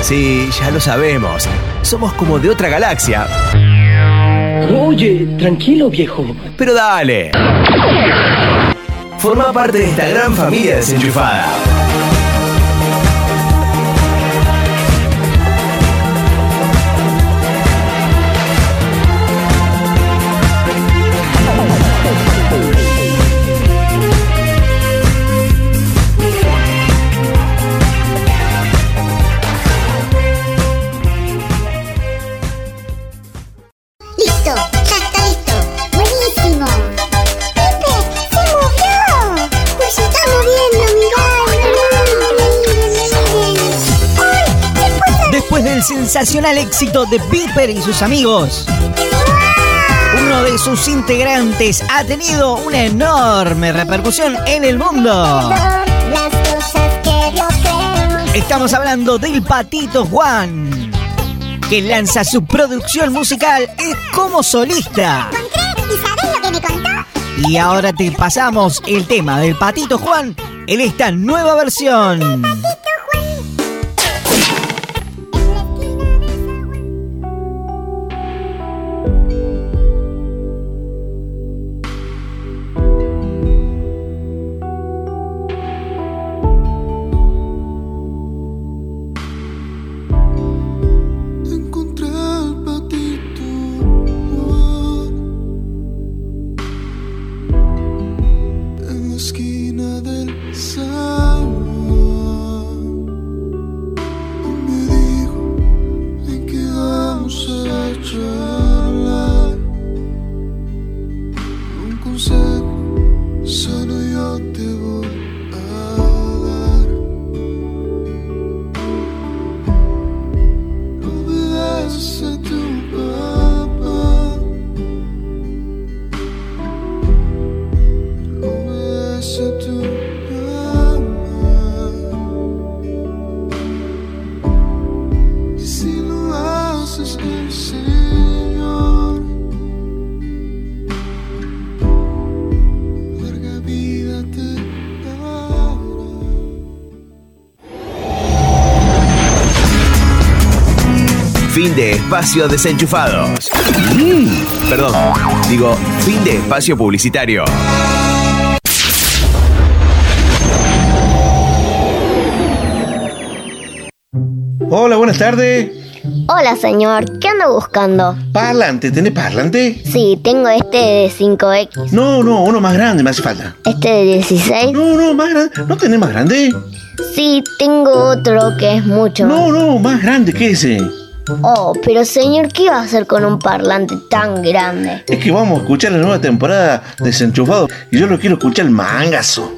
Sí, ya lo sabemos. Somos como de otra galaxia. Oye, tranquilo, viejo. Pero dale. Forma parte de esta gran familia desenchufada. Sensacional éxito de Piper y sus amigos. Uno de sus integrantes ha tenido una enorme repercusión en el mundo. Estamos hablando del Patito Juan, que lanza su producción musical como solista. ¿Y sabes lo que me contó? Y ahora te pasamos el tema del Patito Juan en esta nueva versión. Fin de espacio desenchufados. Perdón, digo, fin de espacio publicitario. Hola, buenas tardes. Hola, señor. ¿Qué anda buscando? Parlante, ¿tenés parlante? Sí, tengo este de 5X. No, uno más grande me hace falta. ¿Este de 16? No, más grande. ¿No tenés más grande? Sí, tengo otro que es mucho más. No, más grande que ese. Oh, pero señor, ¿qué va a hacer con un parlante tan grande? Es que vamos a escuchar la nueva temporada de Desenchufados y yo lo quiero escuchar el mangazo.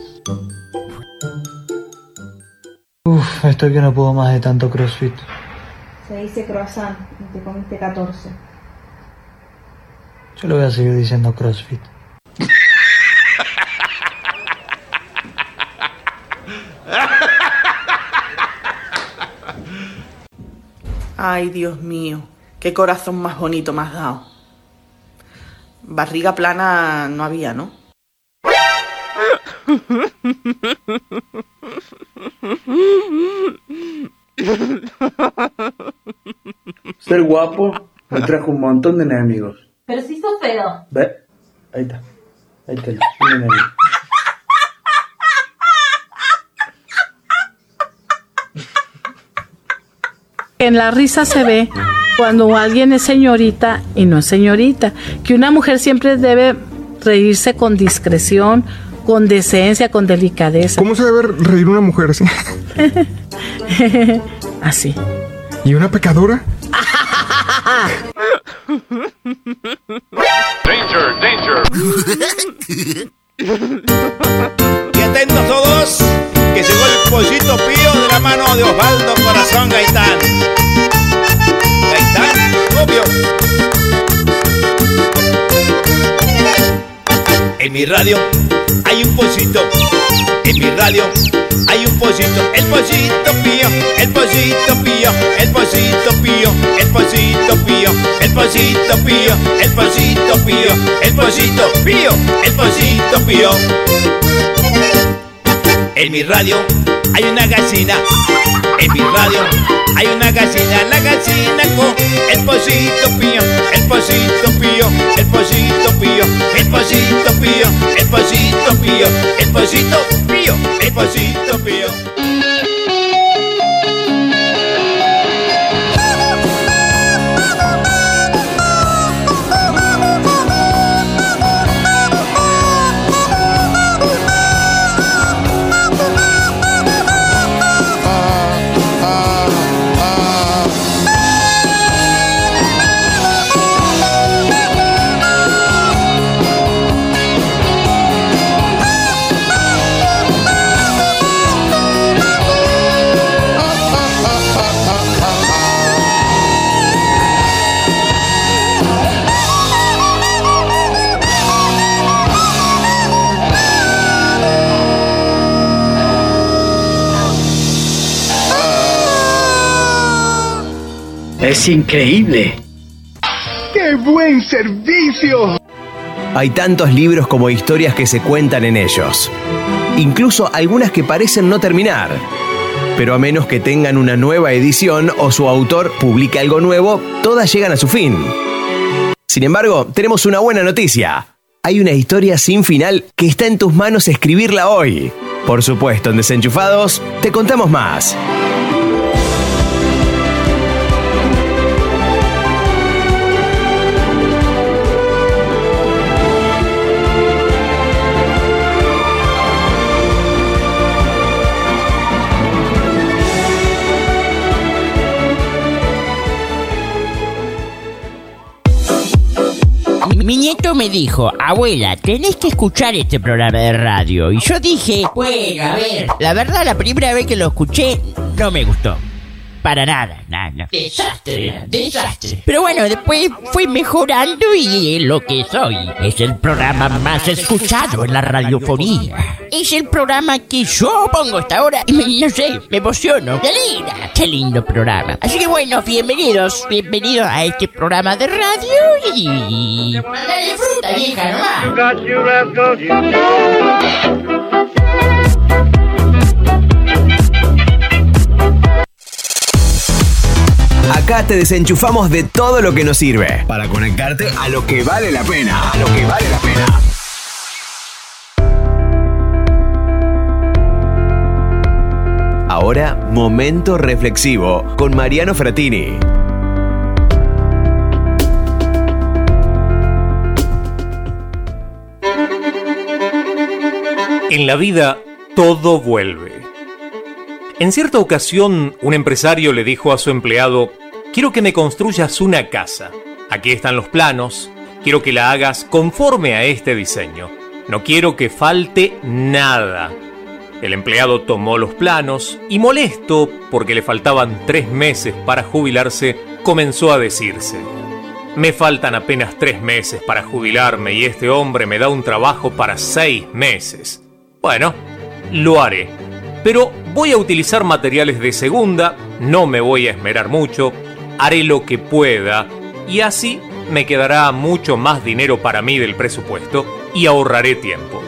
Estoy que no puedo más de tanto CrossFit. Se dice croissant y te comiste 14. Yo lo voy a seguir diciendo CrossFit. Ay, Dios mío, qué corazón más bonito me has dado. Barriga plana no había, ¿no? Ser guapo me trajo un montón de enemigos. Pero si sos feo. ¿Ve? Ahí está, un enemigo. En la risa se ve cuando alguien es señorita y no es señorita, que una mujer siempre debe reírse con discreción, con decencia, con delicadeza. ¿Cómo se debe reír una mujer así? Así. ¿Y una pecadora? Danger. Y atentos todos, que llegó el pollito pío de la mano de Osvaldo Corazón Gaitán. Obvio. En mi radio hay un pollito. En mi radio hay un pollito. El pollito pío, el pollito pío, el pollito pío, el pollito pío, el pollito pío, el pollito pío, el pollito pío, el pollito pío. En mi radio hay una gallina. En mi radio hay una gallina, la gallina con el pollito pío, el pollito pío, el pollito pío, el pollito pío, el pollito pío, el pollito pío, el pollito pío. Es increíble. ¡Qué buen servicio! Hay tantos libros como historias que se cuentan en ellos. Incluso algunas que parecen no terminar. Pero a menos que tengan una nueva edición o su autor publique algo nuevo, todas llegan a su fin. Sin embargo, tenemos una buena noticia. Hay una historia sin final que está en tus manos escribirla hoy. Por supuesto, en Desenchufados te contamos más. Mi nieto me dijo, abuela, tenés que escuchar este programa de radio. Y yo dije, bueno, a ver. La verdad, la primera vez que lo escuché, no me gustó. Para nada, nada. Desastre, desastre. Pero bueno, después fui mejorando y es lo que soy. Es el programa más escuchado en la radiofonía. Es el programa que yo pongo hasta ahora y no sé, me emociono. Qué lindo programa. Así que bueno, bienvenidos a este programa de radio y... Dale fruta, vieja, nomás. Acá te desenchufamos de todo lo que nos sirve para conectarte a lo que vale la pena. A lo que vale la pena. Ahora, momento reflexivo con Mariano Frattini. En la vida, todo vuelve. En cierta ocasión, un empresario le dijo a su empleado: quiero que me construyas una casa. Aquí están los planos. Quiero que la hagas conforme a este diseño. No quiero que falte nada. El empleado tomó los planos y, molesto porque le faltaban 3 meses para jubilarse, comenzó a decirse: me faltan apenas 3 meses para jubilarme y este hombre me da un trabajo para 6 meses. Bueno, lo haré. Pero voy a utilizar materiales de segunda, no me voy a esmerar mucho, haré lo que pueda y así me quedará mucho más dinero para mí del presupuesto y ahorraré tiempo.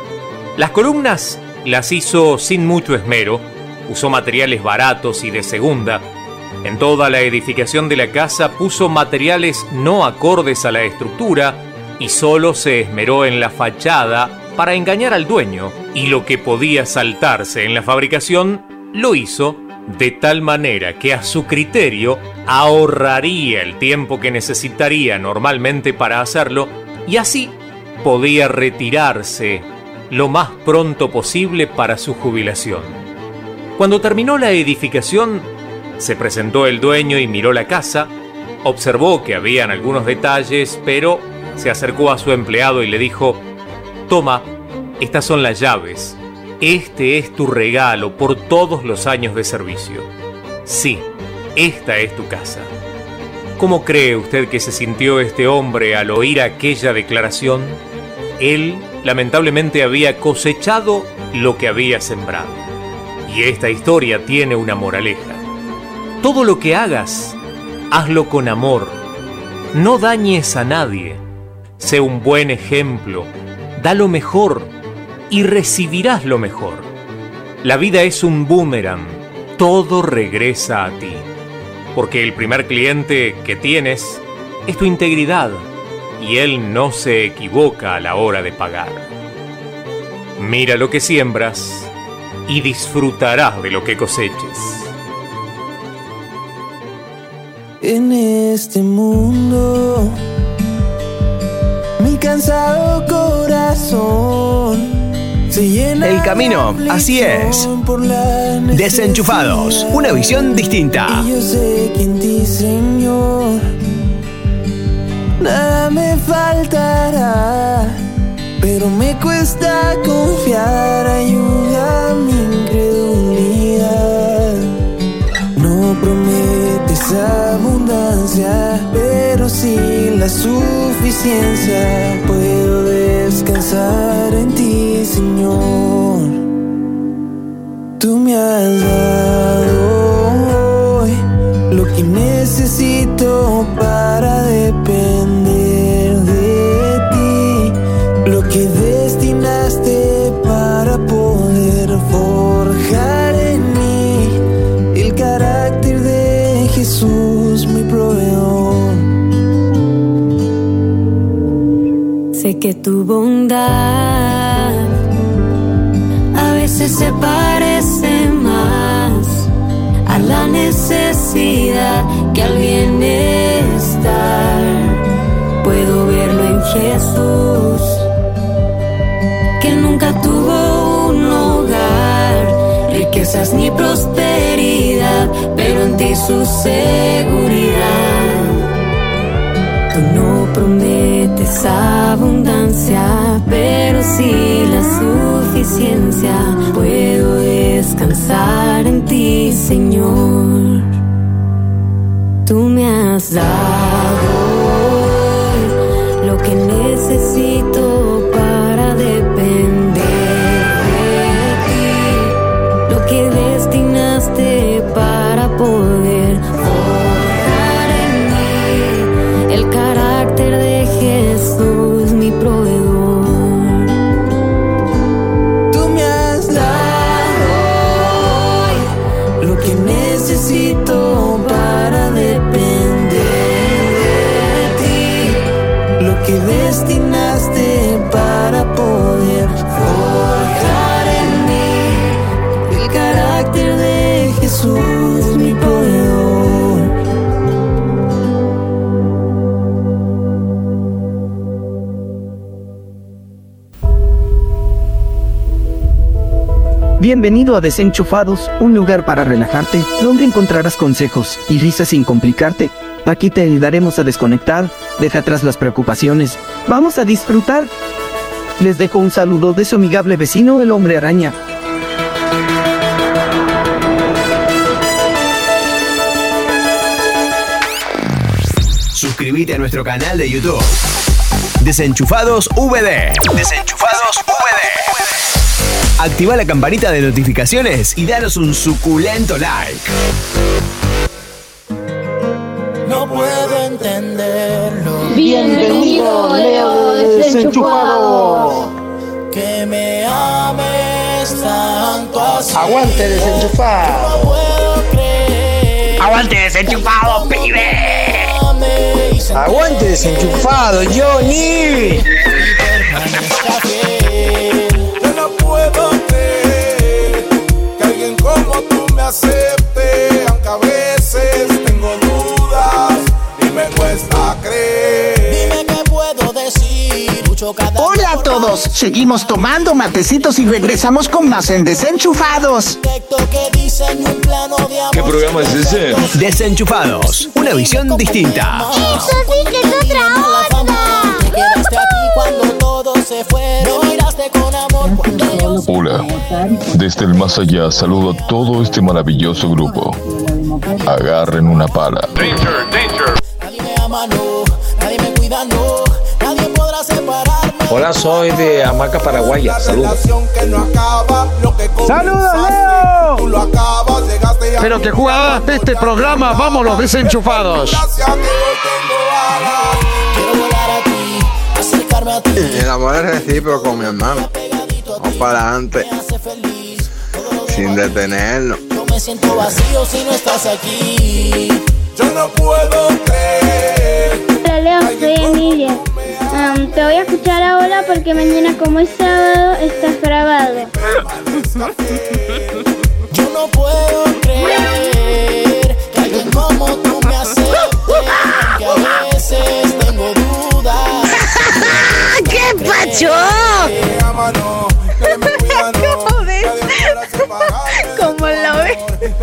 Las columnas las hizo sin mucho esmero, usó materiales baratos y de segunda. En toda la edificación de la casa puso materiales no acordes a la estructura y solo se esmeró en la fachada para engañar al dueño, y lo que podía saltarse en la fabricación lo hizo de tal manera que a su criterio ahorraría el tiempo que necesitaría normalmente para hacerlo y así podía retirarse lo más pronto posible para su jubilación. Cuando terminó la edificación, se presentó el dueño y miró la casa, observó que habían algunos detalles, pero se acercó a su empleado y le dijo: toma, estas son las llaves. Este es tu regalo por todos los años de servicio. Sí, esta es tu casa. ¿Cómo cree usted que se sintió este hombre al oír aquella declaración? Él, lamentablemente, había cosechado lo que había sembrado. Y esta historia tiene una moraleja. Todo lo que hagas, hazlo con amor. No dañes a nadie. Sé un buen ejemplo. Da lo mejor y recibirás lo mejor. La vida es un boomerang. todo regresa a ti. Porque el primer cliente que tienes es tu integridad y él no se equivoca a la hora de pagar. Mira lo que siembras y disfrutarás de lo que coseches. En este mundo, mi cansado corazón se llena. El camino, así es. Desenchufados, una visión distinta. Y yo sé que en ti, Señor, nada me faltará, pero me cuesta confiar. Ayuda mi incredulidad. No prometes abundancia, pero sí la suficiencia. Puedo descansar en ti, Señor. Tú me has dado hoy lo que necesito para depender de ti, lo que destinaste para poder forjar en mí el carácter de Jesús, mi proveedor. Sé que tu bondad a veces se parece más a la necesidad que al bienestar. Puedo verlo en Jesús, que nunca tuvo un hogar, riquezas ni prosperidad, pero en ti su seguridad. Tú no prometes abundancia, pero sí la suficiencia. Puedo descansar en ti, Señor. Tú me has dado hoy lo que necesito para depender de ti, lo que destinaste para poder forjar en mí el carácter de Jesús, mi proveedor. Tú me has dado hoy lo que necesito para depender de ti, lo que destinaste para poder forjar en mí el carácter de Jesús, mi proveedor. Bienvenido a Desenchufados, un lugar para relajarte, donde encontrarás consejos y risas sin complicarte. Aquí te ayudaremos a desconectar, deja atrás las preocupaciones. Vamos a disfrutar. Les dejo un saludo de su amigable vecino, el Hombre Araña. Suscríbete a nuestro canal de YouTube. Desenchufados VD. Desenchufados VD. Activa la campanita de notificaciones y danos un suculento like. No puedo entenderlo. Bienvenido, Leo Desenchufado. Que me ames tanto así. Aguante Desenchufado. No puedo creer. ¡Aguante Desenchufado, pibe! Aguante Desenchufado, Johnny. Yo no puedo creer que alguien como tú me acepte, aunque a veces tengo dudas y me cuesta creer. Dime qué puedo decir. Hola a todos, seguimos tomando matecitos y regresamos con más en Desenchufados. ¿Qué programa es ese? Desenchufados, una visión distinta. ¡Eso sí que es otra onda! Te quedaste aquí cuando todo se fue. Me miraste con amor cuando yo... Hola, desde el más allá saludo a todo este maravilloso grupo. Agarren una pala. Danger, danger. Nadie me ama, no. Nadie me cuida, no. Nadie podrá separarme. Hola, soy de Hamaca, Paraguaya. Saludos. ¡Saludos, Leo! Pero que jugaste este programa, vamos los Desenchufados. El amor es recíproco con mi hermano. Vamos para adelante, sin detenernos. me siento vacío si no estás aquí. Yo no puedo creer. Hola Leo, soy Emilia. Te voy a escuchar ahora porque mañana como es sábado estás grabado. Yo no puedo creer que alguien como tú me acepte, que a veces tengo dudas. ¡Qué pacho! ¿Cómo lo ves?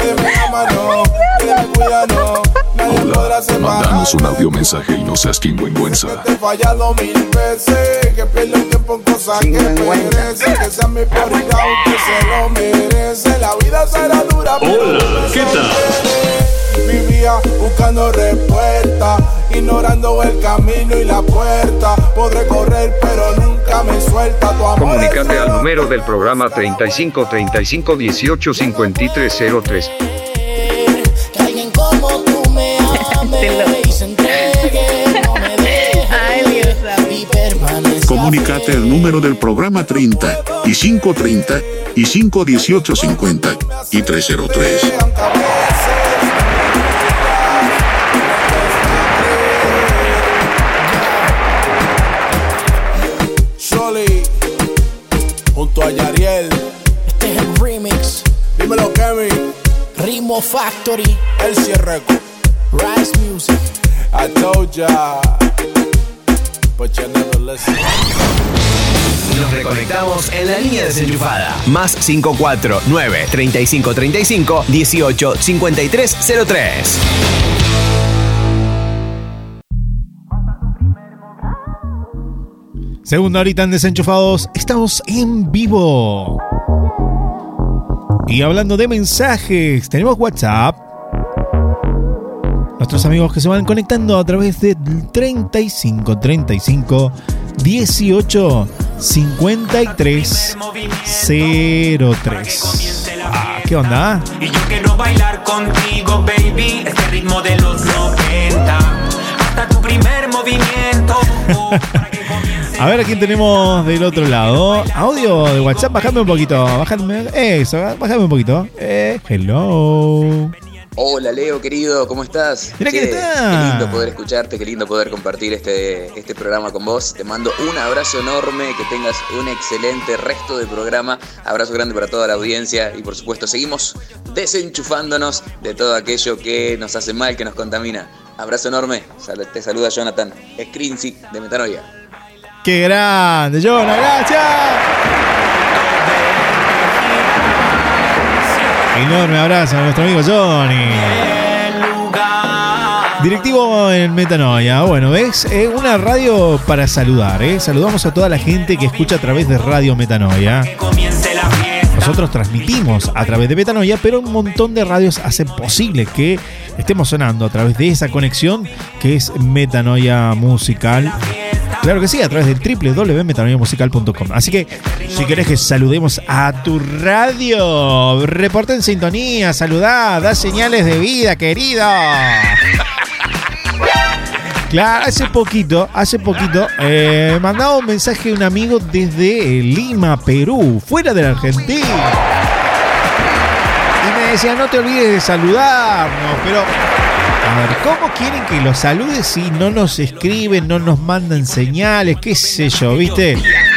Hola, mandanos un audio mensaje y no seas sinvergüenza. Te he fallado 1000 veces, que pierdo el tiempo en cosas que merece, que sea mi prioridad, que se lo merece. La vida será dura. Hola, ¿qué tal? Vivía buscando respuesta, ignorando el camino y la puerta. Podré correr, pero nunca me suelta tu amor. Comunícate al número del programa 35 35 18 53 03. Que alguien como tú me ame y se entregue, no me deje y permanece. Comunícate al número del programa 30 y 530 y 518 50 y 303. Junto a Yariel. Este es el remix. Dímelo, Kevin. Ritmo Factory. El cierre. Rise Music. I told ya. But you never listen. Nos reconectamos en la línea desenchufada. Más 549 35 35 18 53 03. Segunda horita en Desenchufados, estamos en vivo. Y hablando de mensajes, tenemos WhatsApp. Nuestros amigos que se van conectando a través del 35 35 18 53 03. ¿Qué onda? Y yo quiero bailar contigo, baby, este ritmo de los 90. Hasta tu primer movimiento. A ver a quién tenemos del otro lado. Audio de WhatsApp, bájame un poquito. Bájame un poquito. Hello. Hola Leo, querido, ¿cómo estás? Mira quién está. Qué lindo poder escucharte, qué lindo poder compartir este programa con vos. Te mando un abrazo enorme, que tengas un excelente resto de programa. Abrazo grande para toda la audiencia y por supuesto seguimos desenchufándonos de todo aquello que nos hace mal, que nos contamina. Abrazo enorme, te saluda Jonathan Scrinzi de Metanoia. ¡Qué grande, Jonathan! ¡Gracias! Enorme abrazo a nuestro amigo Johnny. Directivo en Metanoia. Bueno, ¿ves? Una radio para saludar, ¿eh? Saludamos a toda la gente que escucha a través de Radio Metanoia. Nosotros transmitimos a través de Metanoia, pero un montón de radios hacen posible que estemos sonando a través de esa conexión que es Metanoia Musical. Claro que sí, a través del www.metanoiamusical.com. Así que, si querés que saludemos a tu radio, reporta en sintonía, saludá, da señales de vida, querido. Claro, hace poquito, mandaba un mensaje a un amigo desde Lima, Perú, fuera de la Argentina. Y me decía, no te olvides de saludarnos, pero... A ver, ¿cómo quieren que los saludes si no nos escriben, no nos mandan señales, qué sé yo, viste?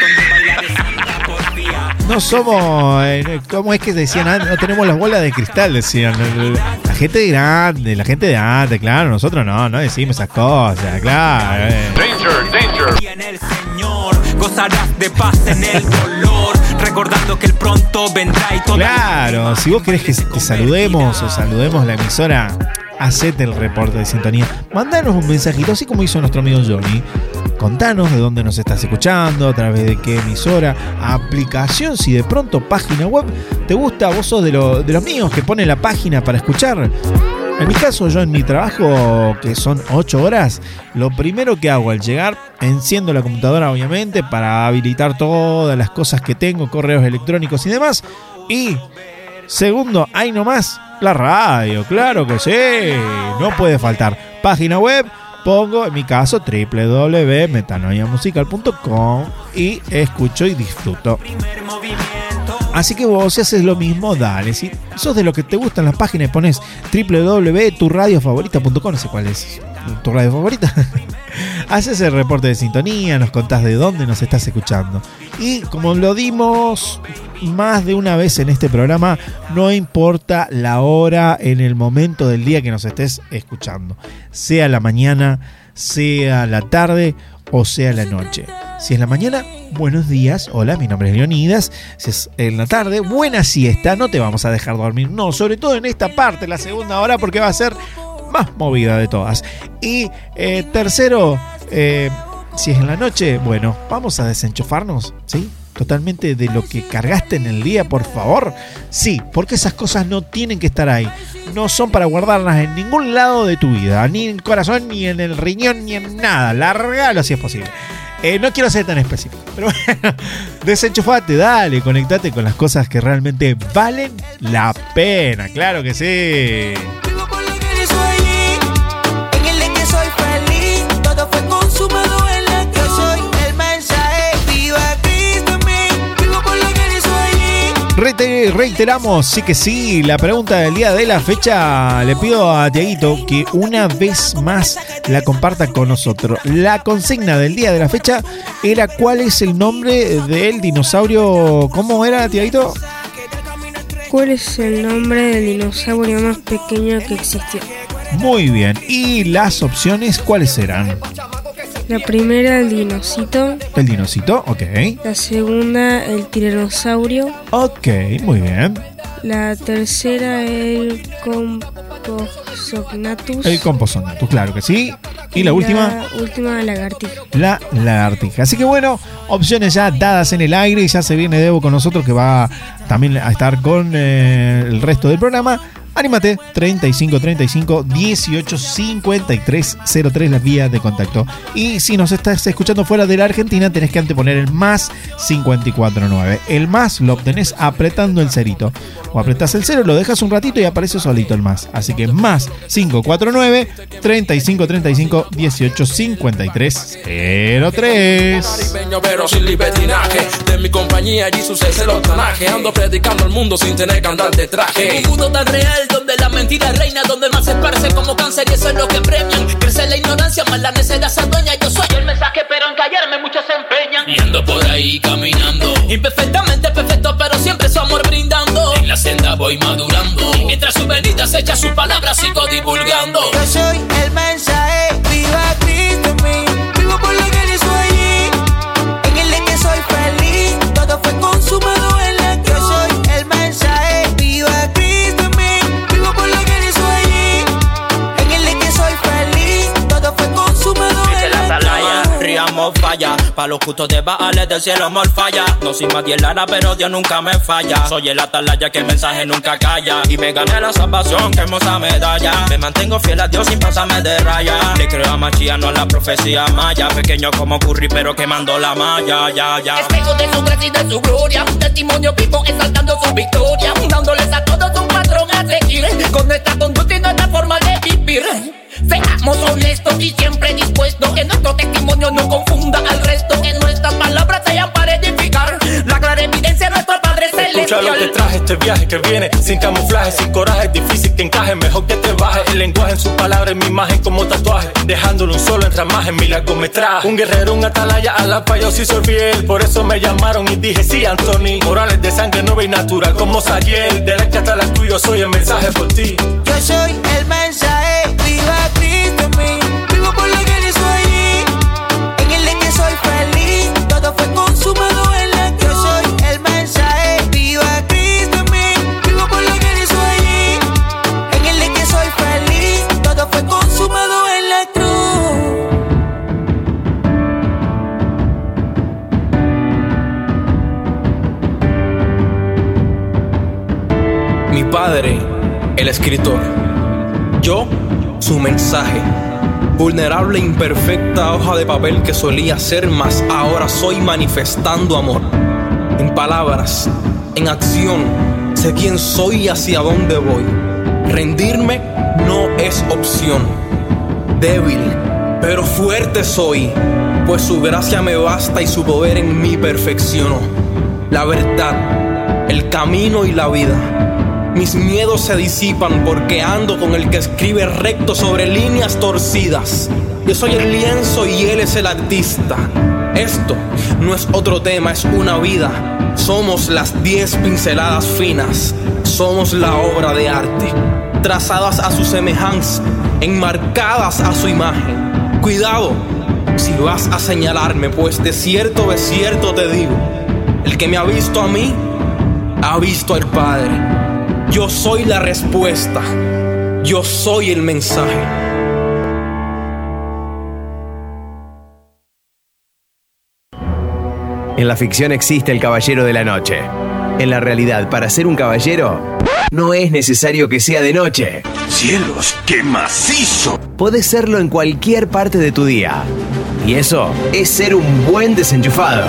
No somos, ¿cómo es que decían? No tenemos las bolas de cristal, decían. La gente de antes, claro, nosotros no decimos esas cosas, claro. Danger. Y en el Señor gozarás de paz en el dolor, recordando que el pronto vendrá y todo. Claro, si vos querés que saludemos o saludemos la emisora, hacete el reporte de sintonía. Mandanos un mensajito, así como hizo nuestro amigo Johnny. Contanos de dónde nos estás escuchando, a través de qué emisora, aplicación, si de pronto página web te gusta. Vos sos de los míos que pone la página para escuchar. En mi caso, yo en mi trabajo, que son 8 horas, lo primero que hago al llegar, enciendo la computadora obviamente para habilitar todas las cosas que tengo, correos electrónicos y demás. Y segundo, ahí nomás, la radio, claro que sí, no puede faltar. Página web, pongo en mi caso www.metanoiamusical.com y escucho y disfruto. Así que vos, si haces lo mismo, dale. Si sos de lo que te gustan las páginas, pones www.turradiofavorita.com, no sé cuál es tu radio favorita. Haces el reporte de sintonía, nos contás de dónde nos estás escuchando. Y como lo dimos más de una vez en este programa, no importa la hora en el momento del día que nos estés escuchando, sea la mañana, sea la tarde o sea la noche. Si es la mañana, buenos días, hola, mi nombre es Leonidas. Si es en la tarde, buena siesta, no te vamos a dejar dormir, no, sobre todo en esta parte, la segunda hora, porque va a ser más movida de todas. Y tercero, si es en la noche, bueno, vamos a desenchufarnos, ¿sí? Totalmente de lo que cargaste en el día, por favor. Sí, porque esas cosas no tienen que estar ahí. No son para guardarlas en ningún lado de tu vida, ni en el corazón, ni en el riñón, ni en nada. Largalo si es posible. No quiero ser tan específico, pero bueno, desenchufate, dale, conectate con las cosas que realmente valen la pena. Claro que sí. Reiteramos, sí que sí, la pregunta del día de la fecha. Le pido a Tiaguito que una vez más la comparta con nosotros. La consigna del día de la fecha era: ¿cuál es el nombre del dinosaurio? ¿Cómo era, Tiaguito? ¿Cuál es el nombre del dinosaurio más pequeño que existió? Muy bien, ¿y las opciones cuáles eran? La primera, el dinocito. El dinocito, ok. La segunda, el tiranosaurio. Ok, muy bien. La tercera, el Compsognathus. El Compsognathus, claro que sí. Y la última. La última, lagartija. La lagartija. Así que bueno, opciones ya dadas en el aire. Y ya se viene Debo con nosotros, que va también a estar con el resto del programa. Anímate, 35 35 18 53 03, la vía de contacto. Y si nos estás escuchando fuera de la Argentina, tenés que anteponer el más 549. El más lo obtenés apretando el cerito. O apretás el cero, lo dejas un ratito y aparece solito el más. Así que más 549 35 35 18 53 03. Pero sin libertinaje, de mi compañía allí sucede el octanaje. Ando predicando al mundo sin tener que andar de traje. Un mundo tan real donde la mentira reina, donde el mal se esparce como cáncer y eso es lo que premian. Crece la ignorancia, más la necedad se adueña. Yo soy el mensaje, pero en callarme muchos se empeñan. Y ando por ahí caminando, imperfectamente perfecto, pero siempre su amor brindando. En la senda voy madurando, mientras su venida se echa sus palabras, sigo divulgando. Yo soy el mensaje, viva Cristo en mí. Vivo por lo que hizo allí, en el de que soy feliz. Todo fue consumado en la cruz. Yo soy el mensaje, viva Cristo en mí. Vivo por lo que hizo allí, en el de que soy feliz. Todo fue consumado en la atalaya, riamos falla. Pa' los justos de Baales del cielo amor falla. No soy más Lara, pero Dios nunca me falla. Soy el atalaya que el mensaje nunca calla. Y me gané la salvación, que hermosa medalla. Me mantengo fiel a Dios sin pasarme de raya. Le creo a Machía, no a la profecía maya. Pequeño como Curry, pero quemando la malla, ya. Espejo de su gracia y de su gloria. Un testimonio vivo exaltando su victoria. Dándoles a todos un patrón a seguir. Con nuestra conducta y nuestra forma de vivir. Seamos honestos y siempre dispuestos. Que nuestro testimonio no confunda al resto. Que nuestras palabras sean para edificar. La clara evidencia de nuestro Padre Celestial. Escucha lo que traje, este viaje que viene sin camuflaje, sin coraje, es difícil que encaje. Mejor que te baje el lenguaje en sus palabras, en mi imagen como tatuaje. Dejándolo un solo en ramaje en mi largometraje. Un guerrero, un atalaya, a la pa' yo sí soy fiel. Por eso me llamaron y dije sí, Anthony. Morales de sangre nueva y natural como Sariel. De la que hasta la tuya soy el mensaje por ti. Yo soy el mensaje, viva Cristo en mí. Vivo por lo que hizo allí, en el de que soy feliz. Todo fue consumado en la cruz. Yo soy el mensaje, viva Cristo en mí. Vivo por lo que hizo allí, en el de que soy feliz. Todo fue consumado en la cruz. Mi padre, el escritor. Yo, su mensaje. Vulnerable, imperfecta hoja de papel que solía ser, mas ahora soy manifestando amor. En palabras, en acción, sé quién soy y hacia dónde voy. Rendirme no es opción. Débil, pero fuerte soy, pues su gracia me basta y su poder en mí perfeccionó. La verdad, el camino y la vida. Mis miedos se disipan porque ando con el que escribe recto sobre líneas torcidas. Yo soy el lienzo y él es el artista. Esto no es otro tema, es una vida. Somos las 10 pinceladas finas. Somos la obra de arte, trazadas a su semejanza, enmarcadas a su imagen. Cuidado si vas a señalarme, pues de cierto te digo, el que me ha visto a mí, ha visto al Padre. Yo soy la respuesta, yo soy el mensaje. En la ficción existe el caballero de la noche. En la realidad, para ser un caballero, no es necesario que sea de noche. ¡Cielos, qué macizo! Podés serlo en cualquier parte de tu día. Y eso es ser un buen desenchufado.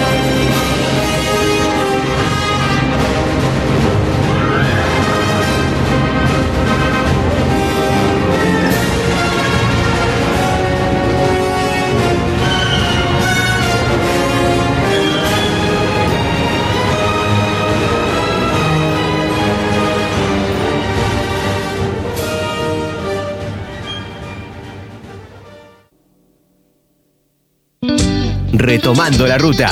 Retomando la ruta.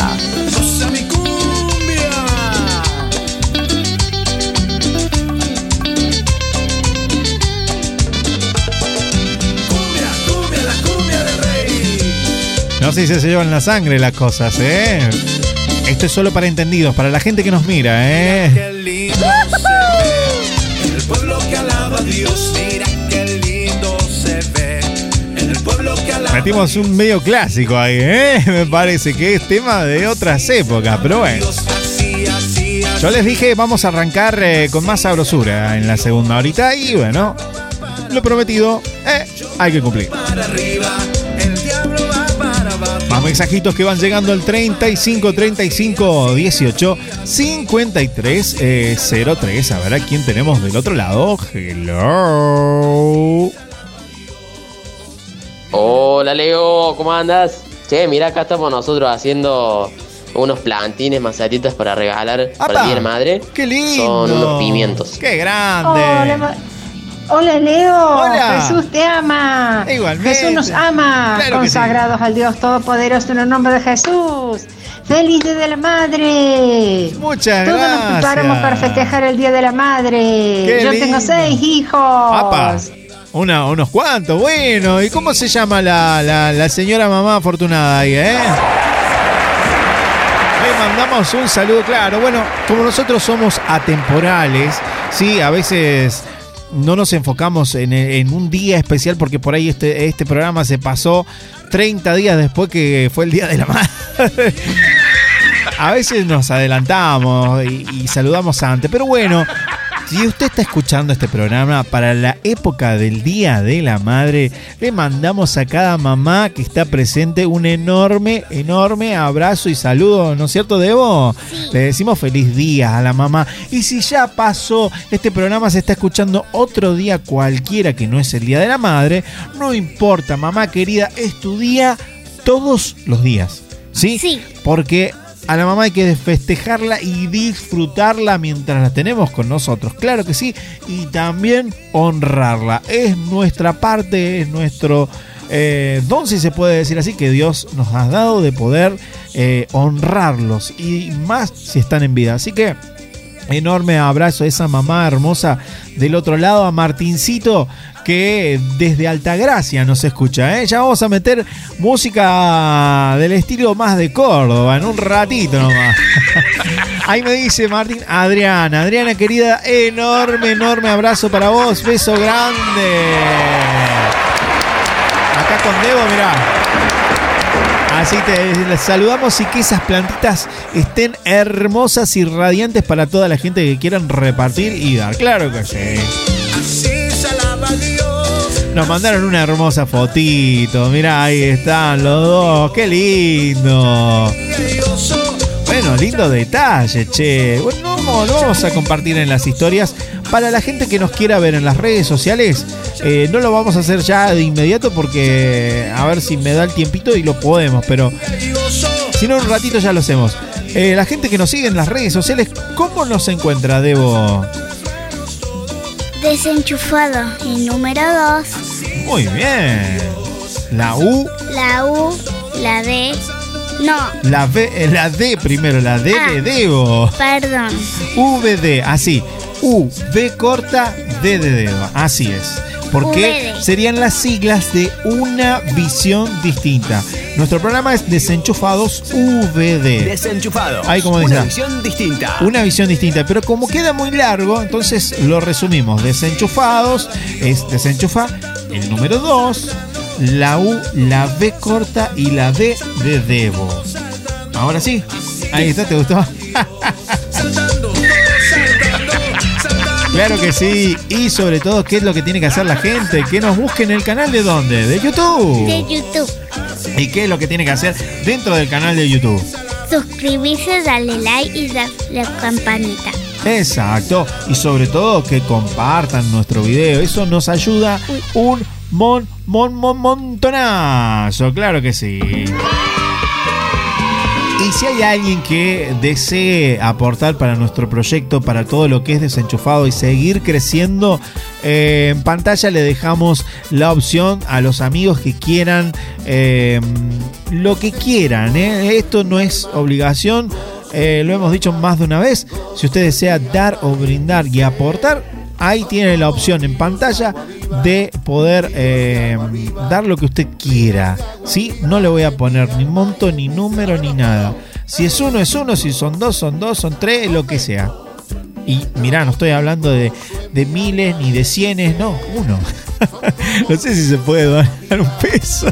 No sé si se llevan la sangre las cosas, ¿eh? Esto es solo para entendidos, para la gente que nos mira, ¿eh? Qué lindo se ve. El pueblo que alaba a Dios, mira qué lindo se ve. El pueblo que alaba. Metimos un medio clásico ahí, ¿eh? Me parece que es tema de otras épocas, pero bueno. Yo les dije, vamos a arrancar con más sabrosura en la segunda horita y bueno, lo prometido, hay que cumplir. Más mensajitos que van llegando al 35 35 18 53 03. A ver a quién tenemos del otro lado. Hello. Hola Leo, ¿cómo andas? Che, mira, acá estamos nosotros haciendo unos plantines, macetitas para regalar para el Día de la Madre. ¡Qué lindo! Son unos pimientos. ¡Qué grande! Hola Leo, Hola. Jesús te ama. Igualmente. Jesús nos ama. Claro que sí. Consagrados al Dios Todopoderoso en el nombre de Jesús. ¡Feliz Día de la Madre! Muchas Todos gracias. nos preparamos para festejar el Día de la Madre. Qué Yo lindo. tengo 6 hijos. ¡Apa! Unos cuantos, bueno. ¿Y cómo se llama la señora mamá afortunada ahí, Le mandamos un saludo, claro. Bueno, como nosotros somos atemporales, sí, a veces no nos enfocamos en un día especial porque por ahí este programa se pasó 30 días después que fue el Día de la Madre. A veces nos adelantamos y saludamos antes, pero bueno, si usted está escuchando este programa para la época del Día de la Madre, le mandamos a cada mamá que está presente un enorme, enorme abrazo y saludo, ¿no es cierto, Debo? Sí. Le decimos feliz día a la mamá. Y si ya pasó, este programa se está escuchando otro día cualquiera que no es el Día de la Madre, no importa, mamá querida, es tu día todos los días, ¿sí? Sí. Porque a la mamá hay que festejarla y disfrutarla mientras la tenemos con nosotros. Claro que sí. Y también honrarla. Es nuestra parte, es nuestro don, si se puede decir así, que Dios nos ha dado de poder honrarlos. Y más si están en vida. Así que enorme abrazo a esa mamá hermosa del otro lado, a Martincito, que desde Altagracia nos escucha, Ya vamos a meter música del estilo más de Córdoba en un ratito nomás. Ahí me dice Martín, Adriana querida, enorme abrazo para vos, beso grande. Acá con Debo, mirá. Así te saludamos y que esas plantitas estén hermosas y radiantes para toda la gente que quieran repartir y dar. Claro que sí. Nos mandaron una hermosa fotito. Mirá, ahí están los dos. ¡Qué lindo! Bueno, lindo detalle, che. Bueno, lo vamos a compartir en las historias. Para la gente que nos quiera ver en las redes sociales, no lo vamos a hacer ya de inmediato porque a ver si me da el tiempito y lo podemos, pero si no, un ratito ya lo hacemos. La gente que nos sigue en las redes sociales, ¿cómo nos encuentra, Debo? Desenchufado, el número 2. Muy bien. La U. La U, la D. No. La D primero, la D de Debo. Perdón. VD, así. U, V corta, D de dedo. Así es. Porque VD. serían las siglas de una visión distinta. Nuestro programa es Desenchufados VD. Desenchufados. Ahí como dice. Una visión distinta. Una visión distinta. Pero como queda muy largo, entonces lo resumimos. Desenchufados es desenchufa el número 2, la U, la V corta y la D de Debo. Ahora sí. Ahí está, ¿te gustó? Claro que sí. Y sobre todo, ¿qué es lo que tiene que hacer la gente? Que nos busque en el canal de ¿dónde? De YouTube. De YouTube. ¿Y qué es lo que tiene que hacer dentro del canal de YouTube? Suscribirse, darle like y dar la campanita. Exacto. Y sobre todo que compartan nuestro video. Eso nos ayuda un montonazo. Claro que sí. Y si hay alguien que desee aportar para nuestro proyecto, para todo lo que es Desenchufado y seguir creciendo, en pantalla le dejamos la opción a los amigos que quieran lo que quieran. Esto no es obligación, lo hemos dicho más de una vez. Si usted desea dar o brindar y aportar, ahí tiene la opción en pantalla de poder dar lo que usted quiera, ¿sí? No le voy a poner ni monto, ni número, ni nada. Si es uno, es uno. Si son dos, son dos. Son tres, lo que sea. Y mirá, no estoy hablando de miles ni de cienes, no, uno. No sé si se puede donar un peso.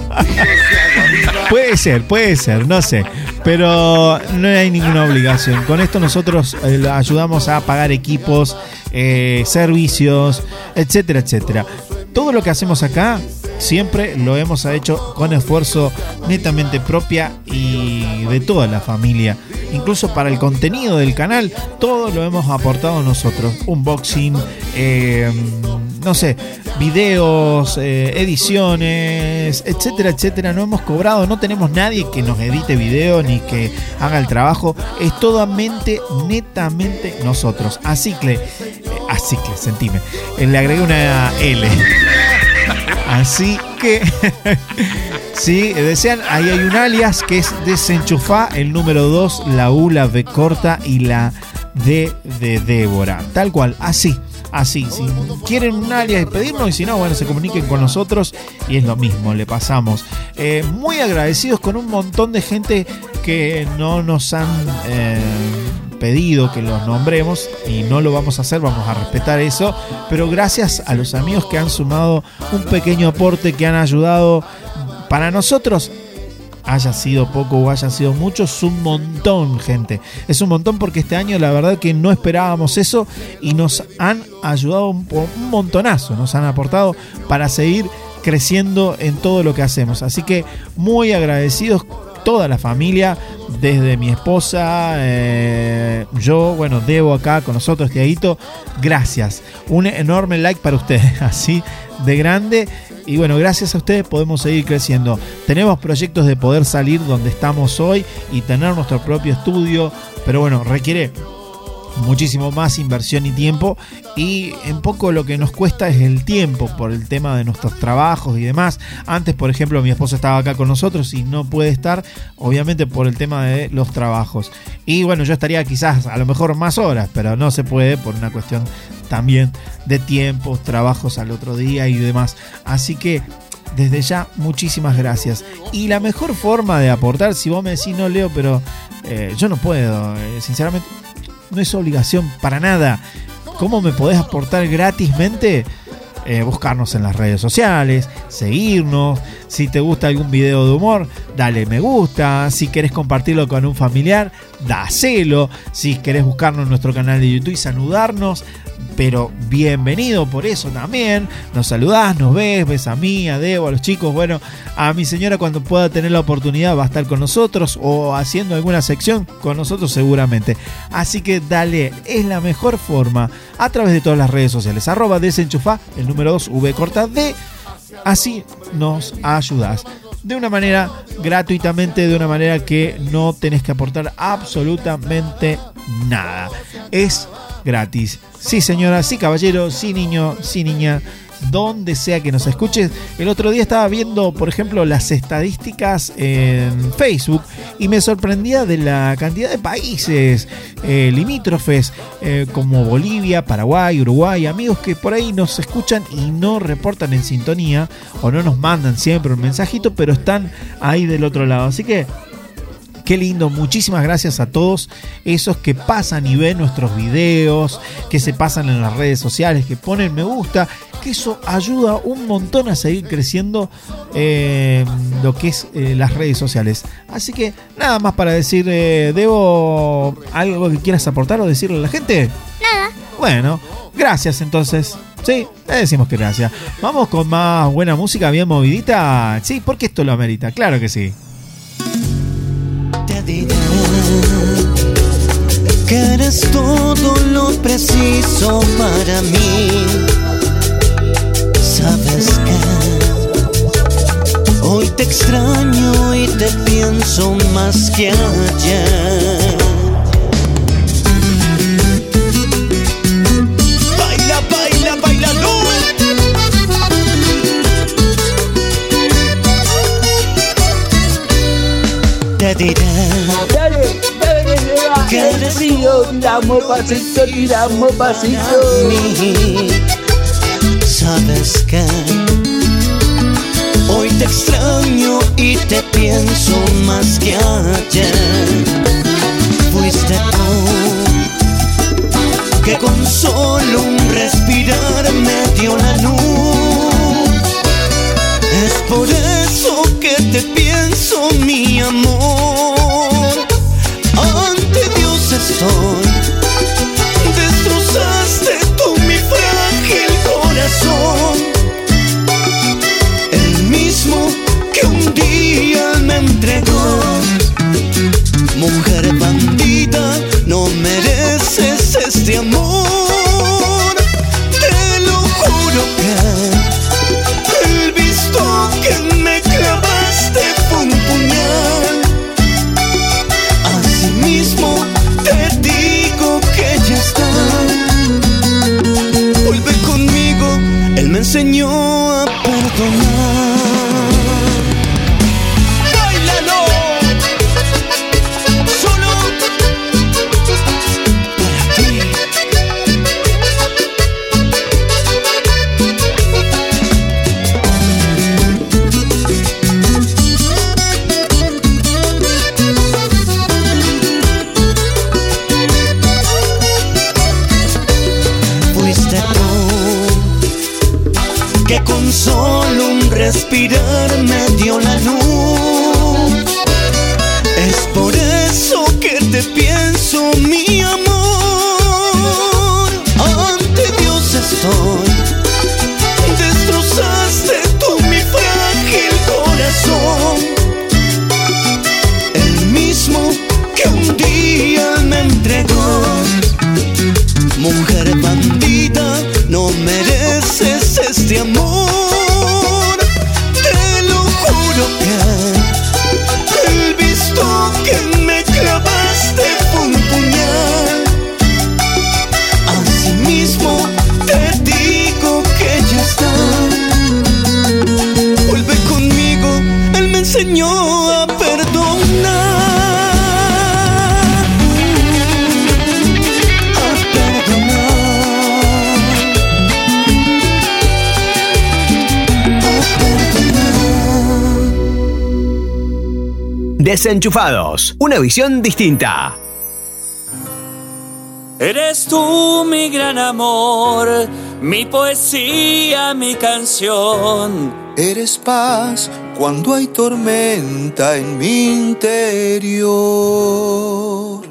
Puede ser, no sé. Pero no hay ninguna obligación. Con esto nosotros ayudamos a pagar equipos, servicios, etcétera, etcétera. Todo lo que hacemos acá siempre lo hemos hecho con esfuerzo netamente propia y de toda la familia. Incluso para el contenido del canal, todo lo hemos aportado nosotros. Unboxing, no sé, videos, ediciones, etcétera, etcétera. No hemos cobrado, no tenemos nadie que nos edite video ni que haga el trabajo. Es netamente nosotros. Acicle, sentime. Le agregué una L. Así que, si desean, ahí hay un alias que es Desenchufá, el número 2, la U, la V corta y la D de Débora. Tal cual, así. Si quieren un alias, pedirnos, y si no, bueno, se comuniquen con nosotros y es lo mismo, le pasamos. Muy agradecidos con un montón de gente que no nos han pedido que los nombremos y no lo vamos a hacer, vamos a respetar eso, pero gracias a los amigos que han sumado un pequeño aporte, que han ayudado para nosotros, haya sido poco o haya sido mucho, es un montón, gente. Es un montón porque este año la verdad que no esperábamos eso y nos han ayudado un montonazo, nos han aportado para seguir creciendo en todo lo que hacemos. Así que muy agradecidos toda la familia, desde mi esposa, yo, bueno, Debo acá con nosotros, Tiaguito, gracias. Un enorme like para ustedes, así de grande. Y bueno, gracias a ustedes podemos seguir creciendo. Tenemos proyectos de poder salir donde estamos hoy y tener nuestro propio estudio, pero bueno, requiere muchísimo más inversión y tiempo, y en poco lo que nos cuesta es el tiempo por el tema de nuestros trabajos y demás. Antes, por ejemplo, mi esposa estaba acá con nosotros y no puede estar, obviamente por el tema de los trabajos, y bueno, yo estaría quizás a lo mejor más horas, pero no se puede por una cuestión también de tiempos, trabajos al otro día y demás. Así que desde ya, muchísimas gracias. Y la mejor forma de aportar, si vos me decís, no, Leo, pero yo no puedo, sinceramente, no es obligación para nada. ¿Cómo me podés aportar gratismente? Buscarnos en las redes sociales, seguirnos. Si te gusta algún video de humor, dale me gusta. Si querés compartirlo con un familiar, dáselo. Si querés buscarnos en nuestro canal de YouTube y saludarnos, pero bienvenido por eso también. Nos saludás, nos ves a mí, a Debo, a los chicos. Bueno, a mi señora cuando pueda tener la oportunidad va a estar con nosotros o haciendo alguna sección con nosotros seguramente. Así que dale, es la mejor forma a través de todas las redes sociales. @desenchufá, el número 2, V corta D. Así nos ayudás. de una manera gratuitamente, de una manera que no tenés que aportar absolutamente nada. Es gratis. Sí, señora, sí, caballero, sí, niño, sí, niña, donde sea que nos escuches. El otro día estaba viendo, por ejemplo, las estadísticas en Facebook y me sorprendía de la cantidad de países limítrofes como Bolivia, Paraguay, Uruguay, amigos que por ahí nos escuchan y no reportan en sintonía o no nos mandan siempre un mensajito, pero están ahí del otro lado. Así que qué lindo, muchísimas gracias a todos esos que pasan y ven nuestros videos, que se pasan en las redes sociales, que ponen me gusta, que eso ayuda un montón a seguir creciendo lo que es las redes sociales. Así que nada más para decir, ¿debo algo que quieras aportar o decirle a la gente? Nada. Bueno, gracias entonces. Sí, le decimos que gracias. Vamos con más buena música bien movidita. Sí, porque esto lo amerita, claro que sí. Te diré que eres todo lo preciso para mí. Sabes que hoy te extraño y te pienso más que ayer. Baila, baila, bailalo. Te diré que eres tiramos pasito, tiramos pasito. Sabes que hoy te extraño y te pienso más que ayer. Fuiste tú que con solo un respirar me dio la luz. Es por eso que te pienso, mi amor. Ante Dios estoy. Destrozaste tú mi frágil corazón, el mismo que un día me entregó. Mujer bandida, no mereces este amor. Te lo juro que el visto que me clavaste fue un puñal. Asimismo te digo que ya está. Vuelve conmigo, él me enseñó a perdonar. ¡Báilalo! Solo para ti. Fuiste tú que con solo un respirar me dio la luz. Es por eso que te pienso, mi amor. Ante Dios estoy. Destrozaste tú mi frágil corazón, el mismo que un día me entregó. Mujer bandida, no mereces este amor. Te lo juro que el visto que me clavaste fue un puñal. Asimismo te digo que ya está. Vuelve conmigo, él me enseñó a perdonar. Desenchufados, una visión distinta. Eres tú mi gran amor, mi poesía, mi canción. Eres paz cuando hay tormenta en mi interior.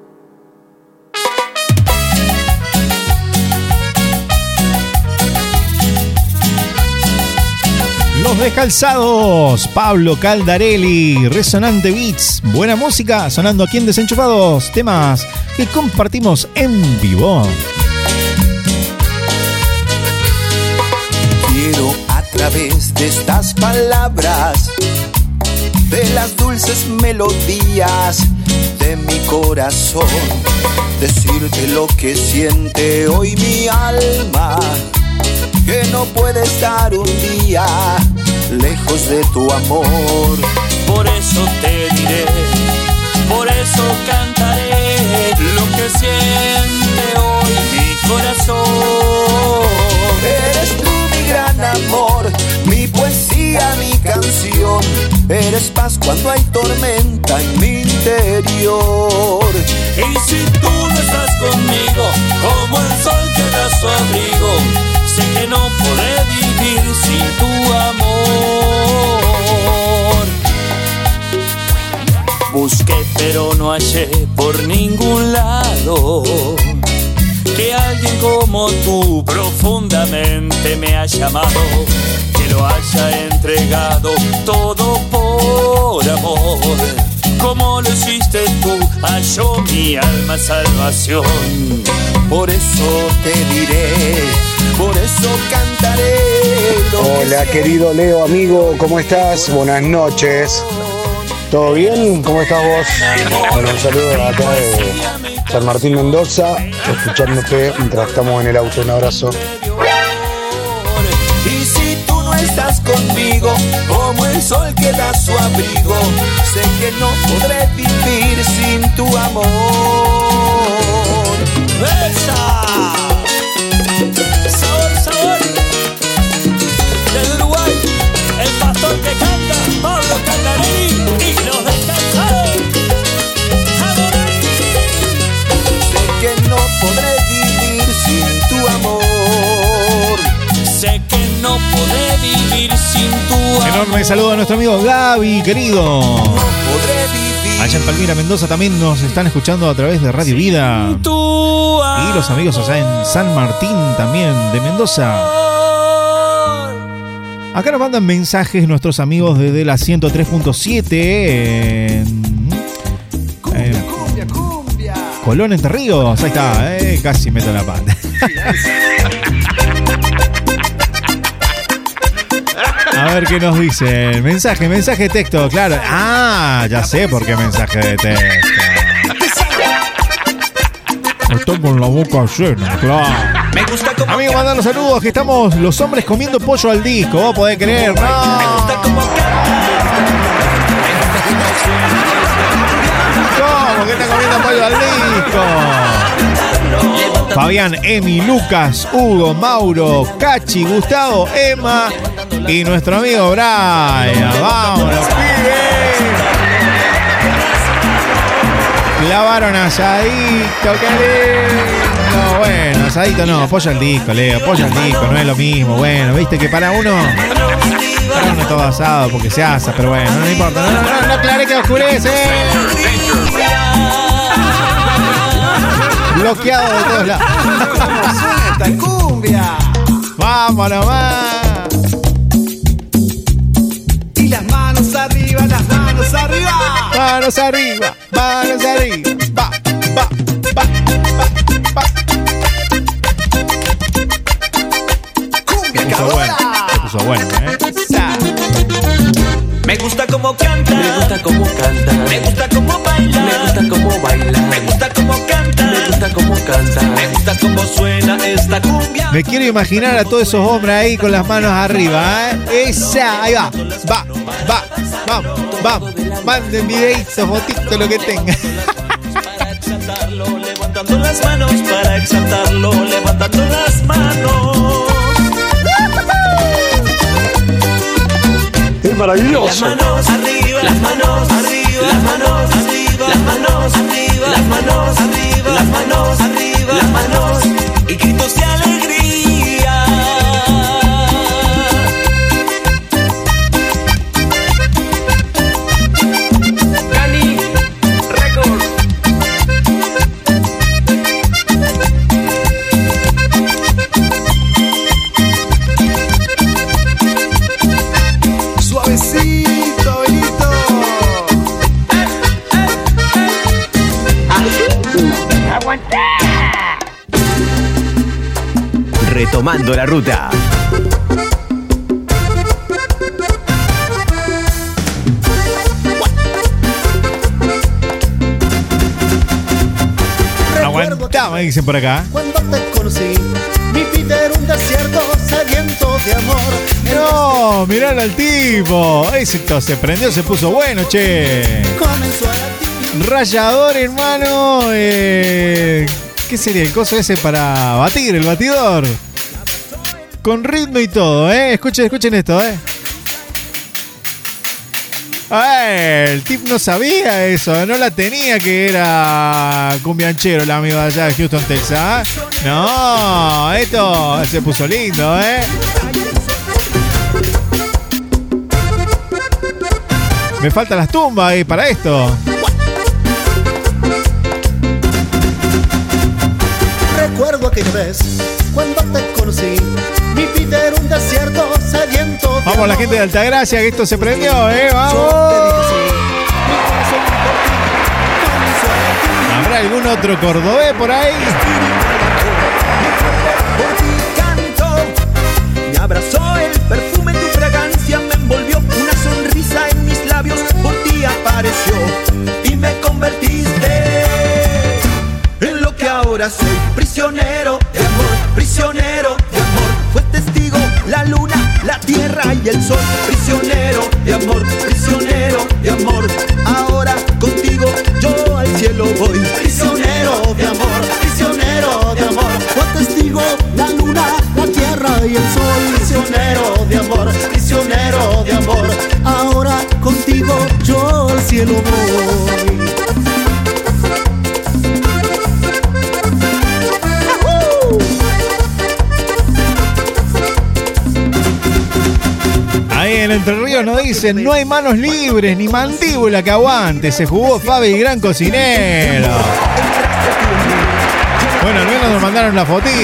Los Descalzados, Pablo Caldarelli, Resonante Beats, buena música sonando aquí en Desenchufados, temas que compartimos en vivo. Quiero a través de estas palabras de las dulces melodías de mi corazón. Decirte lo que siente hoy mi alma, que no puede estar un día lejos de tu amor. Por eso te diré, por eso cantaré lo que siente hoy mi corazón. Eres tú mi gran amor, mi poesía, mi canción. Eres paz cuando hay tormenta en mi interior. Y si tú no estás conmigo, como el sol que da su abrigo, sé que no podré vivir sin tu amor. Busqué pero no hallé por ningún lado que alguien como tú profundamente me ha llamado, que lo haya entregado todo por amor. Como lo hiciste tú, halló mi alma salvación. Por eso te diré, por eso cantaré. Hola querido Leo, amigo, ¿cómo estás? Buenas noches. ¿Todo bien? ¿Cómo estás vos? Bueno, un saludo acá de San Martín, Mendoza, escuchándote mientras estamos en el auto. Un abrazo. Y si tú no estás conmigo, como el sol que da su abrigo, sé que no podré vivir sin tu amor. ¡Esa! ¡Sabor, sabor! Del Uruguay, el pastor que canta, Pablo Candarini y los descansados. Sé que no podré vivir sin tu amor. Sé que no podré vivir sin tu amor. Enorme saludo a nuestro amigo Gaby, querido. Allá en Palmira, Mendoza también nos están escuchando a través de Radio Vida. Y los amigos allá en San Martín también de Mendoza. Acá nos mandan mensajes nuestros amigos desde la 103.7 en Colón, Entre Ríos. Ahí está, casi meto la pata. A ver qué nos dicen. Mensaje de texto, claro. Ah, ya sé por qué mensaje de texto. Estoy con la boca llena, claro. Amigo, mandando saludos, que estamos los hombres comiendo pollo al disco. ¿Vos podés creer? No. ¿Cómo que está comiendo pollo al disco? Fabián, Emi, Lucas, Hugo, Mauro, Cachi, Gustavo, Emma y nuestro amigo Brian. ¡Vámonos, pibes! Clavaron asadito, qué lindo. Bueno, asadito no, pollo al disco, Leo. Pollo al disco, no es lo mismo. Bueno, viste que para uno es todo asado porque se asa, pero bueno, no importa. No aclaré que oscurece. Bloqueado de todos lados. ¡Suelta, cumbia! ¡Vámonos más! Y las manos arriba, las manos arriba. Manos arriba, manos arriba. Va, va, va, va, va. Cumbia, Se puso bueno, Me gusta cómo canta, me gusta cómo canta, me gusta cómo baila, me gusta cómo baila, me gusta cómo canta, me gusta cómo canta, me gusta cómo suena esta cumbia. Me quiero imaginar a todos esos hombres ahí con las manos arriba, Esa, ahí va, vamos, manden videitos, fotitos, lo que tengan. Para exaltarlo, levantando las manos, para exaltarlo, levantando las manos. Es maravilloso. Las manos arriba, las manos arriba, las manos arriba, las manos arriba, las manos arriba, las manos arriba, las manos y gritos de alegría. Cani Records. Suavecito, Benito. ¡Aguanta! Retomando la ruta. está, me dicen por acá. Cuando te conocí, mi vida era un desierto sediento de amor. No, miralo al tipo. Éxito, se prendió, se puso bueno, che. Comenzó a latir. Rallador, hermano. ¿Qué sería el coso ese para batir, el batidor? Con ritmo y todo, Escuchen esto, el tip no sabía eso, no la tenía que era cumbianchero el amigo de allá de Houston, Texas. No, esto se puso lindo, Me faltan las tumbas ahí para esto. Recuerdo aquella vez cuando te conocí, mi vida era un desierto sediento de Vamos, la gente de Altagracia, que esto se prendió, vamos. ¿Habrá algún otro cordobés por ahí? Por ti canto, me abrazó el perfume, tu fragancia me envolvió, una sonrisa en mis labios por ti apareció y me convertiste en lo que ahora soy, prisionero de amor, prisionero de amor. Fue testigo la luna, la tierra y el sol, prisionero de amor, prisionero de amor. Ahora contigo yo al cielo voy, prisionero de amor, prisionero de amor. Fue testigo la luna, la tierra y el sol, prisionero de amor, prisionero de amor. Ahora contigo yo al cielo voy. Ahí en Entre Ríos nos dicen, no hay manos libres ni mandíbula que aguante, se jugó Fabi y gran cocinero. Bueno, al menos nos mandaron la fotito.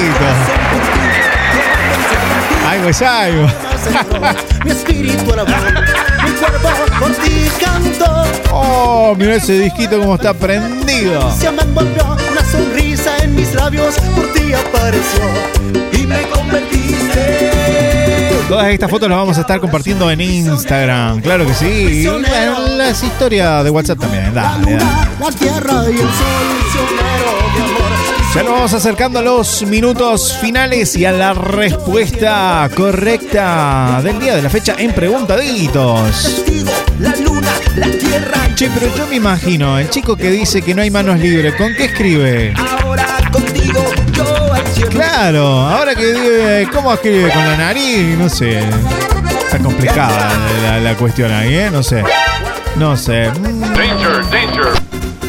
Algo es algo. Mi espíritu alabó, mi cuerpo por ti cantó. Oh, mira ese disquito como está prendido. Se me envolvió una sonrisa en mis labios, por ti apareció y me convertiste. Todas estas fotos las vamos a estar compartiendo en Instagram, claro que sí. Y bueno, las historias de WhatsApp también, dale. La tierra y el sol, prisionero de amor. Ya nos vamos acercando a los minutos finales y a la respuesta correcta del día de la fecha en Preguntaditos. La luna, la tierra. Che, pero yo me imagino, el chico que dice que no hay manos libres, ¿con qué escribe? Ahora contigo yo al cielo. Claro, ahora que ¿cómo escribe? Con la nariz, no sé. Está complicada la cuestión ahí, no sé. No sé. Danger, danger.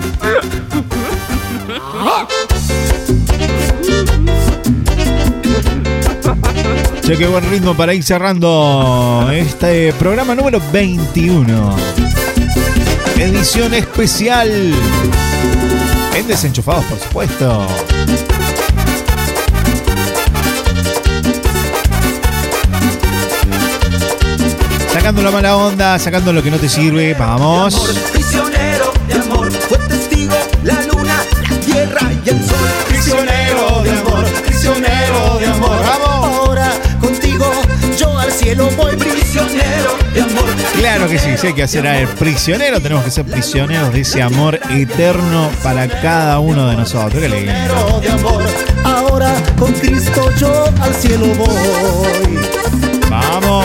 Che, qué buen ritmo para ir cerrando este programa número 21. Edición especial. En Desenchufados, por supuesto. Sacando la mala onda, sacando lo que no te sirve, vamos. Prisionero de amor, fue testigo la luna, la tierra y el sol. Prisionero de amor, prisionero de amor. Vamos. Ahora contigo yo al cielo voy, prisionero de amor. Claro que sí, si hay que hacer a el prisionero, tenemos que ser prisioneros de ese amor eterno para cada uno de nosotros. Qué lindo. Prisionero de amor, ahora con Cristo yo al cielo voy. Vamos.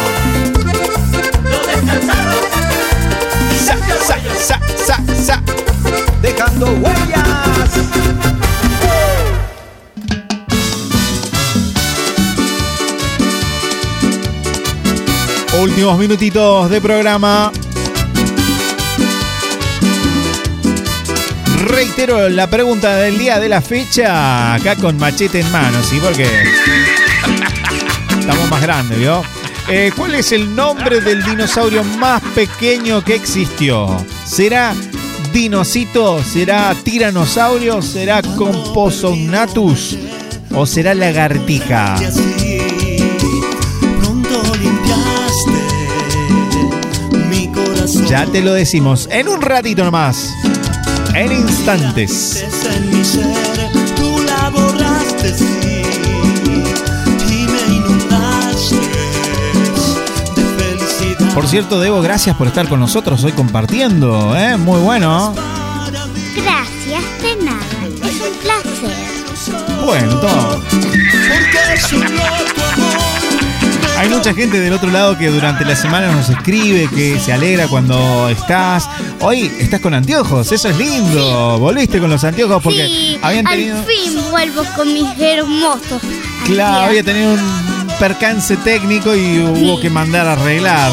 Dejando huellas. Últimos minutitos de programa. Reitero la pregunta del día de la fecha, acá con machete en mano, ¿sí? Porque estamos más grandes, ¿vio? ¿Cuál es el nombre del dinosaurio más pequeño que existió? ¿Será Dinocito? ¿Será Tiranosaurio? ¿Será Compsognathus? ¿O será Lagartija? Ya te lo decimos en un ratito nomás, en instantes. Por cierto, Debo, gracias por estar con nosotros hoy compartiendo, muy bueno. Gracias, de nada. Es un placer. Bueno, todo. Hay mucha gente del otro lado que durante la semana nos escribe, que se alegra cuando estás. Hoy estás con anteojos, eso es lindo. Volviste con los anteojos porque Sí, habían tenido... al fin vuelvo con mis hermosos. Claro, había tenido un percance técnico y hubo que mandar a arreglar.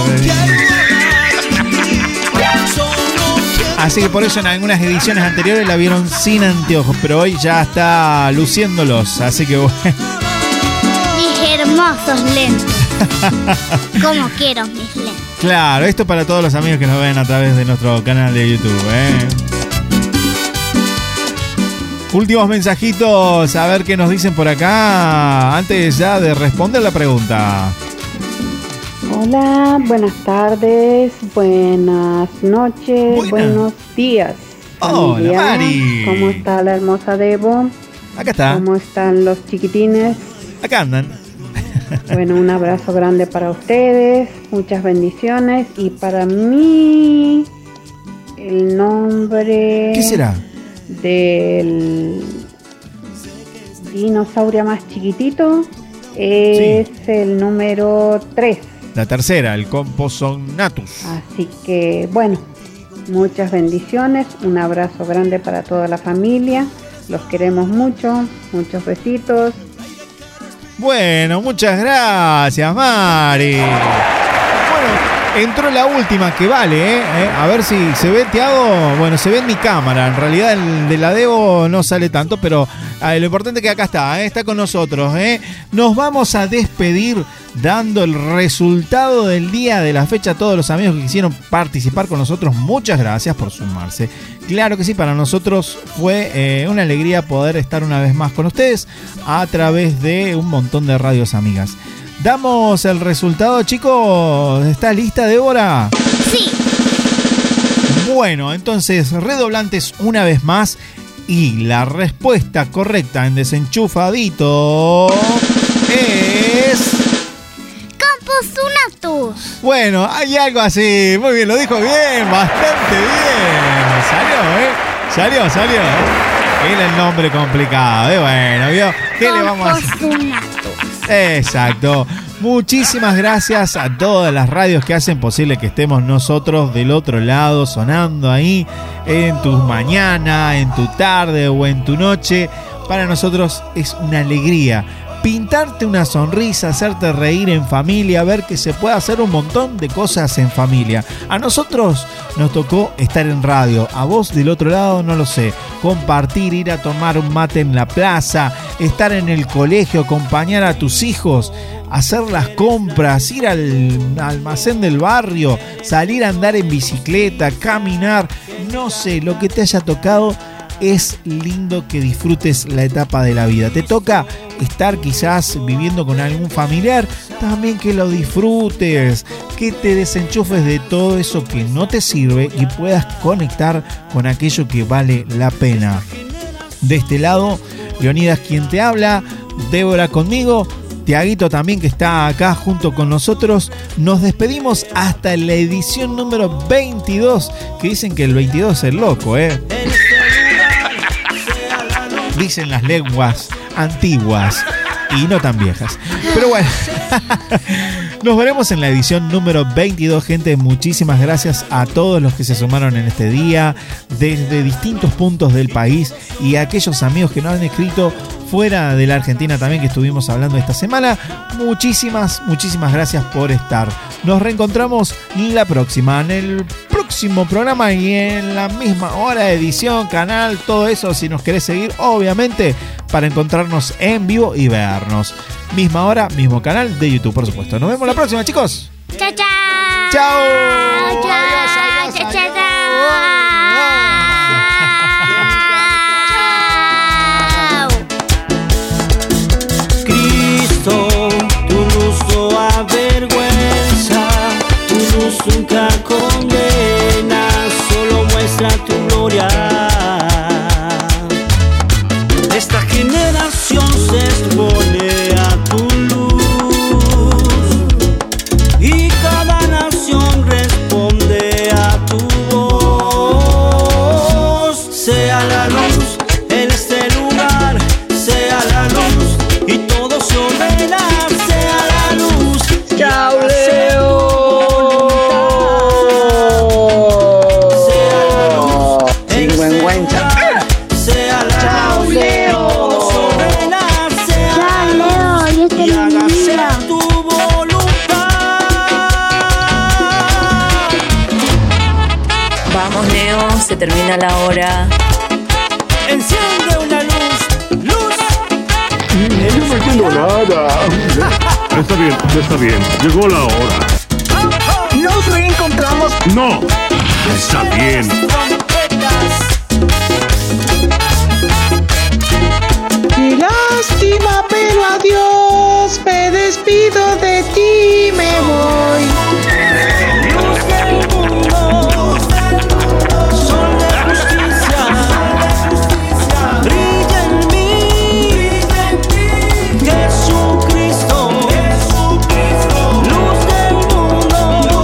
Así que por eso en algunas ediciones anteriores la vieron sin anteojos, pero hoy ya está luciéndolos, así que bueno. Mis hermosos lentes. Como quiero mis lentes. Claro, esto para todos los amigos que nos ven a través de nuestro canal de YouTube, Últimos mensajitos, a ver qué nos dicen por acá, antes ya de responder la pregunta. Hola, buenas tardes, buenas noches, buenos días. Hola, Mari. ¿Cómo está la hermosa Debo? Acá está. ¿Cómo están los chiquitines? Acá andan. Bueno, un abrazo grande para ustedes, muchas bendiciones. Y para mí, el nombre... ¿Qué será? Del dinosaurio más chiquitito es el número 3. La tercera, el Compsognathus. Así que, bueno, muchas bendiciones, un abrazo grande para toda la familia. Los queremos mucho, muchos besitos. Bueno, muchas gracias, Mari. Bueno, entró la última que vale, A ver si se ve, Tiago. Bueno, se ve en mi cámara. En realidad el de la Debo no sale tanto, pero lo importante es que acá está, está con nosotros, Nos vamos a despedir dando el resultado del día de la fecha a todos los amigos que quisieron participar con nosotros. Muchas gracias por sumarse. Claro que sí, para nosotros fue una alegría poder estar una vez más con ustedes a través de un montón de radios amigas. Damos el resultado, chicos. ¿Está lista, Débora? Sí. Bueno, entonces, redoblantes una vez más. Y la respuesta correcta en Desenchufadito es... Compsognathus. Bueno, hay algo así. Muy bien, lo dijo bien, bastante bien. Salió. Era el nombre complicado. Bueno, ¿vio? ¿Qué le vamos a hacer? Exacto. Muchísimas gracias a todas las radios que hacen posible que estemos nosotros del otro lado, sonando ahí en tu mañana, en tu tarde o en tu noche. Para nosotros es una alegría pintarte una sonrisa, hacerte reír en familia, ver que se puede hacer un montón de cosas en familia. A nosotros nos tocó estar en radio, a vos del otro lado no lo sé, compartir, ir a tomar un mate en la plaza, estar en el colegio, acompañar a tus hijos, hacer las compras, ir al almacén del barrio, salir a andar en bicicleta, caminar, no sé, lo que te haya tocado. Es lindo que disfrutes la etapa de la vida. Te toca estar quizás viviendo con algún familiar, también que lo disfrutes, que te desenchufes de todo eso que no te sirve y puedas conectar con aquello que vale la pena. De este lado, Leonidas quien te habla, Débora conmigo, Tiaguito también que está acá junto con nosotros. Nos despedimos hasta la edición número 22, que dicen que el 22 es el loco, Dicen las lenguas antiguas y no tan viejas. Pero bueno, nos veremos en la edición número 22, gente. Muchísimas gracias a todos los que se sumaron en este día desde distintos puntos del país y a aquellos amigos que nos han escrito fuera de la Argentina también, que estuvimos hablando esta semana. Muchísimas gracias por estar. Nos reencontramos la próxima, en el próximo programa y en la misma hora, edición, canal, todo eso, si nos querés seguir, obviamente, para encontrarnos en vivo y vernos. Misma hora, mismo canal de YouTube, por supuesto. Nos vemos la próxima, chicos. Chao, chao. Chao. Chao, chao, chao, chao. Cristo, tu luz no avergüenza, tu luz nunca condena, solo muestra tu gloria. Esta generación se expone a tu luz y cada nación responde a tu voz. Sea la luz en este lugar, sea la se termina la hora. Enciende una luz. No me entiendo nada. Está bien. Llegó la hora. Nos reencontramos. No, está bien. Qué lástima, pero adiós. Me despido de ti, me voy. Luz del mundo, sol de justicia, brilla en mí, Jesucristo. Luz del mundo,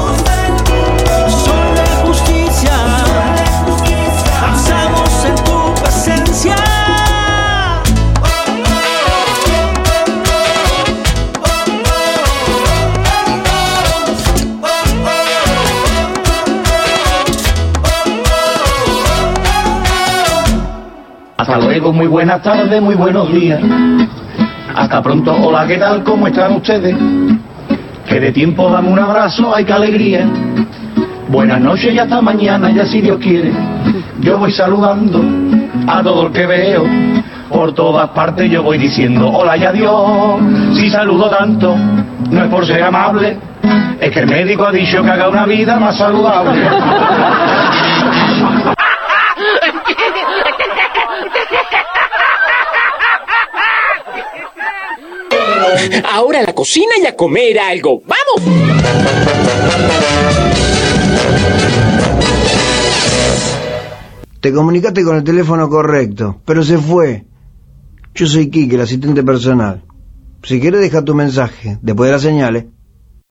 sol de justicia, pasamos en tu presencia. Hasta luego, muy buenas tardes, muy buenos días. Hasta pronto, hola, ¿qué tal? ¿Cómo están ustedes? Que de tiempo dame un abrazo, ay, qué alegría. Buenas noches y hasta mañana, ya si Dios quiere. Yo voy saludando a todo el que veo. Por todas partes yo voy diciendo hola y adiós. Si saludo tanto, no es por ser amable, es que el médico ha dicho que haga una vida más saludable. Ahora a la cocina y a comer algo. ¡Vamos! Te comunicaste con el teléfono correcto, pero se fue. Yo soy Quique, el asistente personal. Si quieres deja tu mensaje después de las señales.